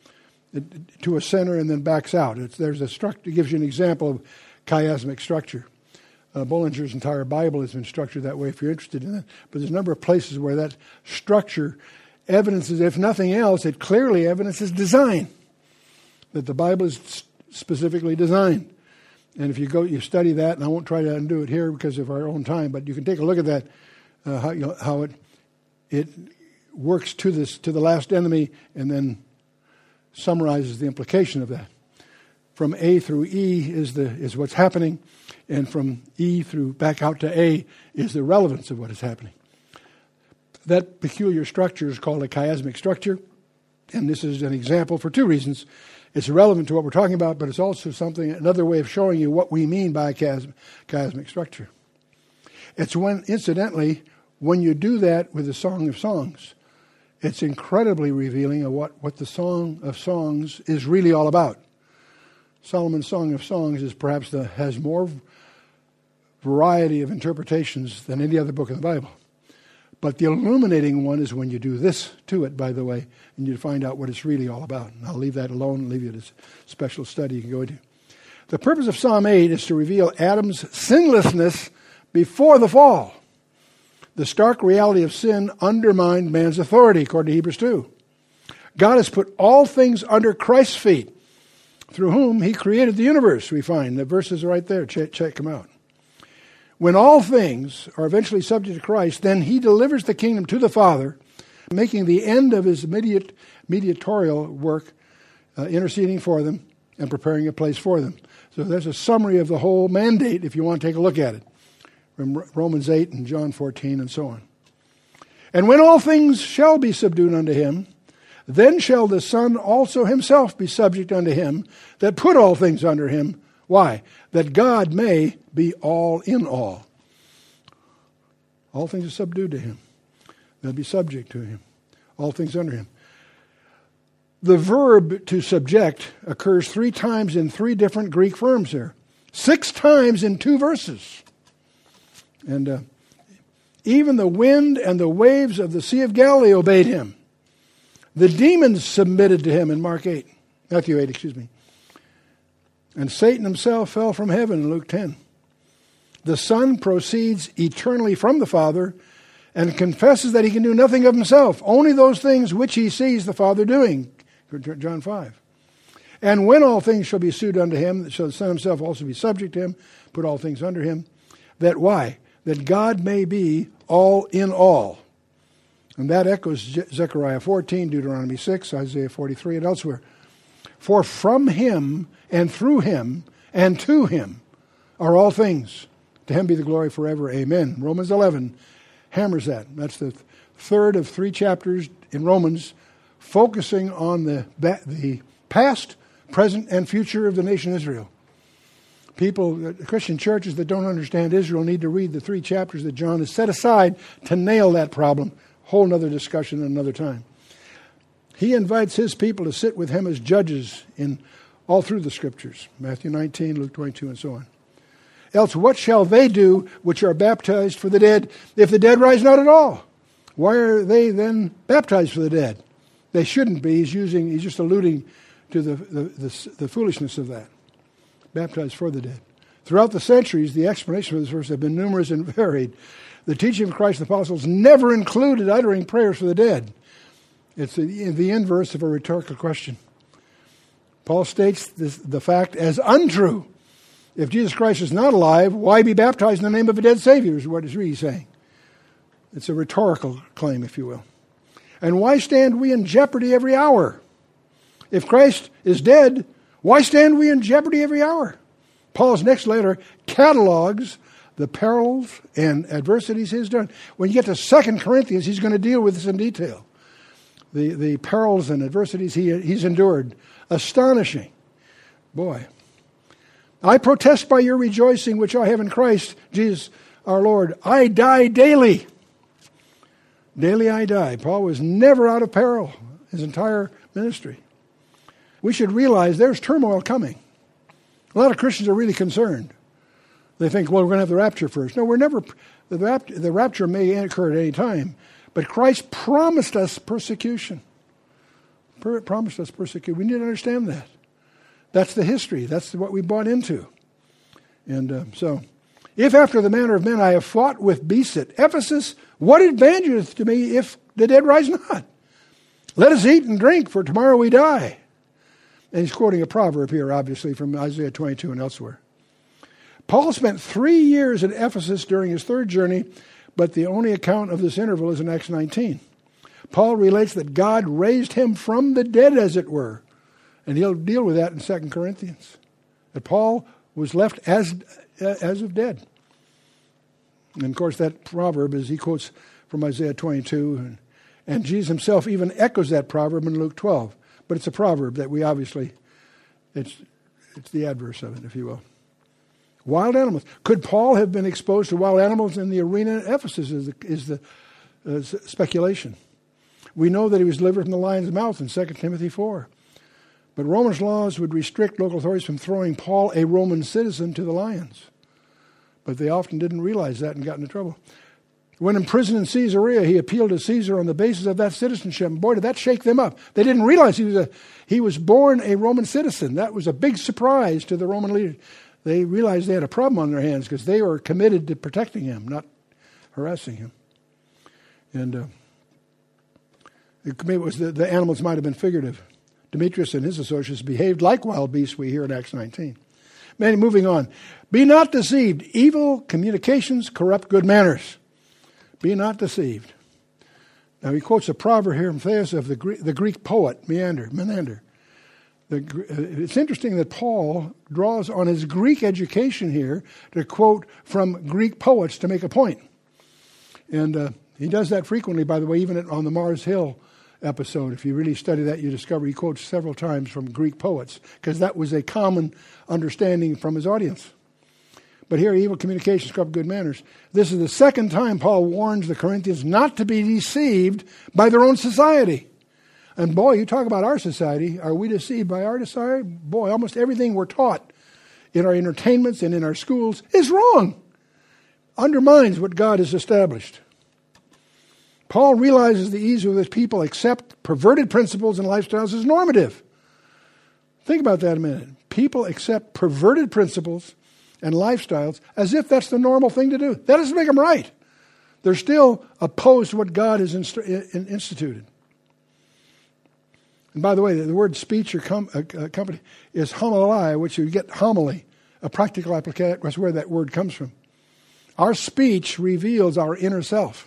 to a center and then backs out. It's, there's a structure. It gives you an example of chiasmic structure. Uh, Bollinger's entire Bible has been structured that way if you're interested in that. But there's a number of places where that structure evidences, if nothing else, it clearly evidences design, that the Bible is specifically designed. And if you go, you study that, and I won't try to undo it here because of our own time, but you can take a look at that, uh, how, you know, how it it works to this to the last enemy, and then summarizes the implication of that. From A through E is the is what's happening, and from E through back out to A is the relevance of what is happening. That peculiar structure is called a chiasmic structure, and this is an example for two reasons. It's relevant to what we're talking about, but it's also something, another way of showing you what we mean by a chiasm, chiasmic structure. It's when, incidentally, when you do that with the Song of Songs, it's incredibly revealing of what, what the Song of Songs is really all about. Solomon's Song of Songs is perhaps the has more variety of interpretations than any other book in the Bible. But the illuminating one is when you do this to it, by the way, and you find out what it's really all about. And I'll leave that alone and leave you to special study you can go into. The purpose of Psalm eight is to reveal Adam's sinlessness before the fall. The stark reality of sin undermined man's authority, according to Hebrews two. God has put all things under Christ's feet, through whom he created the universe, we find. The verses are right there. Check, check them out. When all things are eventually subject to Christ, then he delivers the kingdom to the Father, making the end of his mediate, mediatorial work, uh, interceding for them and preparing a place for them. So there's a summary of the whole mandate if you want to take a look at it, from Romans eight and John fourteen and so on. And when all things shall be subdued unto him, then shall the Son also himself be subject unto him that put all things under him. Why? That God may be all in all. All things are subdued to him. They'll be subject to him. All things under him. The verb to subject occurs three times in three different Greek forms here. Six times in two verses. And uh, even the wind and the waves of the Sea of Galilee obeyed him. The demons submitted to him in Mark eight. Matthew eight, excuse me. And Satan himself fell from heaven in Luke ten. The Son proceeds eternally from the Father and confesses that he can do nothing of himself, only those things which he sees the Father doing, John five. And when all things shall be suited unto him, shall the Son himself also be subject to him, put all things under him, that why? That God may be all in all. And that echoes Zechariah fourteen, Deuteronomy six, Isaiah forty-three, and elsewhere. For from him and through him and to him are all things. To him be the glory forever. Amen. Romans eleven hammers that. That's the third of three chapters in Romans, focusing on the, the past, present, and future of the nation Israel. People, Christian churches that don't understand Israel need to read the three chapters that John has set aside to nail that problem. Whole other discussion another time. He invites his people to sit with him as judges in all through the Scriptures. Matthew nineteen, Luke twenty-two, and so on. Else what shall they do which are baptized for the dead, if the dead rise not at all? Why are they then baptized for the dead? They shouldn't be. He's using. He's just alluding to the, the, the, the foolishness of that. Baptized for the dead. Throughout the centuries, the explanation for this verse have been numerous and varied. The teaching of Christ's apostles never included uttering prayers for the dead. It's the, the inverse of a rhetorical question. Paul states this, the fact as untrue. If Jesus Christ is not alive, why be baptized in the name of a dead Savior, is what he's really saying. It's a rhetorical claim, if you will. And why stand we in jeopardy every hour? If Christ is dead, why stand we in jeopardy every hour? Paul's next letter catalogs the perils and adversities he's done. When you get to Second Corinthians, he's going to deal with this in detail. The the perils and adversities he he's endured. Astonishing. Boy. I protest by your rejoicing which I have in Christ, Jesus our Lord. I die daily. Daily I die. Paul was never out of peril his entire ministry. We should realize there's turmoil coming. A lot of Christians are really concerned. They think, well, we're going to have the rapture first. No, we're never, the rapture, the rapture may occur at any time. But Christ promised us persecution. per- promised us persecution. We need to understand that. That's the history. That's what we bought into. And uh, so, if after the manner of men I have fought with beasts at Ephesus, what advantage to me if the dead rise not? Let us eat and drink, for tomorrow we die. And he's quoting a proverb here, obviously, from Isaiah twenty-two and elsewhere. Paul spent three years at Ephesus during his third journey, but the only account of this interval is in Acts nineteen. Paul relates that God raised him from the dead, as it were. And he'll deal with that in Second Corinthians. That Paul was left as, as of dead. And of course, that proverb is, he quotes from Isaiah twenty-two, and, and Jesus himself even echoes that proverb in Luke twelve. But it's a proverb that we obviously, it's it's the adverse of it, if you will. Wild animals. Could Paul have been exposed to wild animals in the arena at Ephesus is the, is the uh, speculation. We know that he was delivered from the lion's mouth in Second Timothy four. But Romans laws would restrict local authorities from throwing Paul, a Roman citizen, to the lions. But they often didn't realize that and got into trouble. When imprisoned in Caesarea, he appealed to Caesar on the basis of that citizenship. And boy, did that shake them up. They didn't realize he was a he was born a Roman citizen. That was a big surprise to the Roman leaders. They realized they had a problem on their hands because they were committed to protecting him, not harassing him. And uh, it was the, the animals might have been figurative. Demetrius and his associates behaved like wild beasts, we hear in Acts nineteen. Man, moving on. Be not deceived. Evil communications corrupt good manners. Be not deceived. Now he quotes a proverb here from Thais of the Greek, the Greek poet, Menander. Menander. The, it's interesting that Paul draws on his Greek education here to quote from Greek poets to make a point. And uh, he does that frequently, by the way, even on the Mars Hill episode. If you really study that, you discover he quotes several times from Greek poets, because that was a common understanding from his audience. But here, evil communications corrupt good manners. This is the second time Paul warns the Corinthians not to be deceived by their own society. And boy, you talk about our society. Are we deceived by our society? Boy, almost everything we're taught in our entertainments and in our schools is wrong. Undermines what God has established. Paul realizes the ease with which people accept perverted principles and lifestyles as normative. Think about that a minute. People accept perverted principles and lifestyles as if that's the normal thing to do. That doesn't make them right. They're still opposed to what God has inst- in, instituted. And by the way, the word speech or com- uh, company is homilai, which you get homily, a practical application. That's where that word comes from. Our speech reveals our inner self.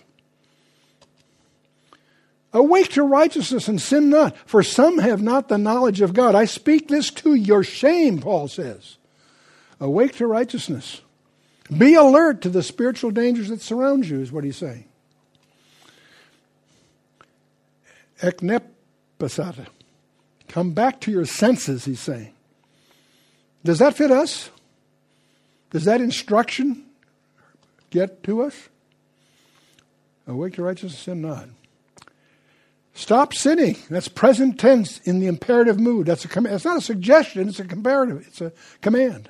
Awake to righteousness and sin not, for some have not the knowledge of God. I speak this to your shame, Paul says. Awake to righteousness. Be alert to the spiritual dangers that surround you, is what he's saying. Eknepasata. Come back to your senses, he's saying. Does that fit us? Does that instruction get to us? Awake to righteousness, sin not. Stop sinning. That's present tense in the imperative mood. That's a command. It's not a suggestion, it's a comparative. It's a command.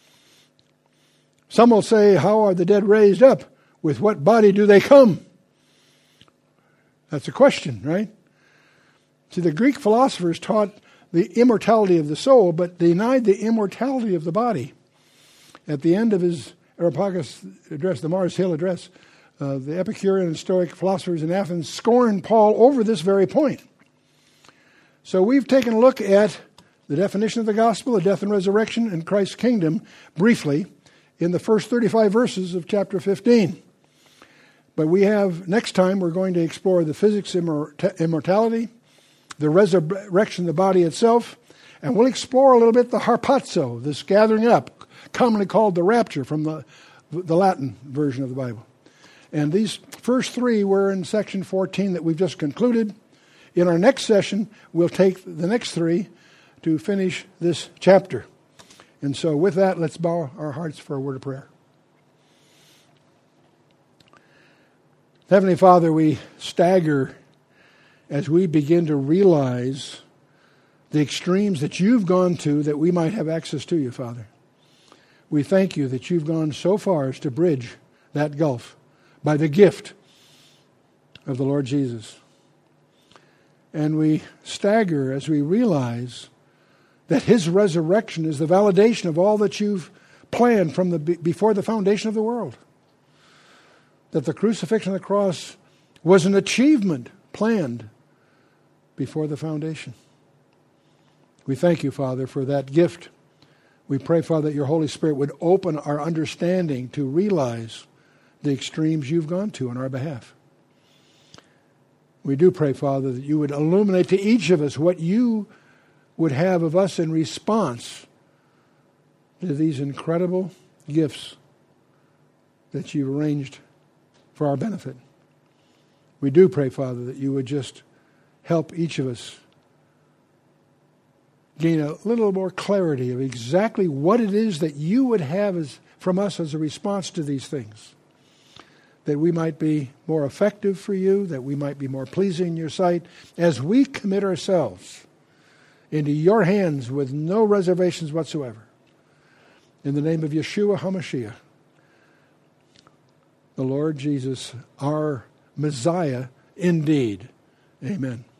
Some will say, how are the dead raised up? With what body do they come? That's a question, right? See, the Greek philosophers taught the immortality of the soul, but denied the immortality of the body. At the end of his Areopagus address, the Mars Hill address, uh, the Epicurean and Stoic philosophers in Athens scorned Paul over this very point. So we've taken a look at the definition of the gospel, the death and resurrection, and Christ's kingdom briefly in the first thirty-five verses of chapter fifteen. But we have, next time, we're going to explore the physics of immortality, the resurrection of the body itself, and we'll explore a little bit the harpazo, this gathering up, commonly called the rapture from the, the Latin version of the Bible. And these first three were in section fourteen that we've just concluded. In our next session, we'll take the next three to finish this chapter. And so with that, let's bow our hearts for a word of prayer. Heavenly Father, we stagger as we begin to realize the extremes that you've gone to that we might have access to you, Father. We thank you that you've gone so far as to bridge that gulf by the gift of the Lord Jesus. and we stagger as we realize that his resurrection is the validation of all that you've planned from the before the foundation of the world. That the crucifixion of the cross was an achievement planned before the foundation. We thank you, Father, for that gift. We pray, Father, that your Holy Spirit would open our understanding to realize the extremes you've gone to on our behalf. We do pray, Father, that you would illuminate to each of us what you would have of us in response to these incredible gifts that you've arranged for our benefit. We do pray, Father, that you would just help each of us gain a little more clarity of exactly what it is that you would have as, from us as a response to these things. That we might be more effective for you, that we might be more pleasing in your sight, as we commit ourselves into your hands with no reservations whatsoever. In the name of Yeshua HaMashiach, the Lord Jesus, our Messiah indeed. Amen.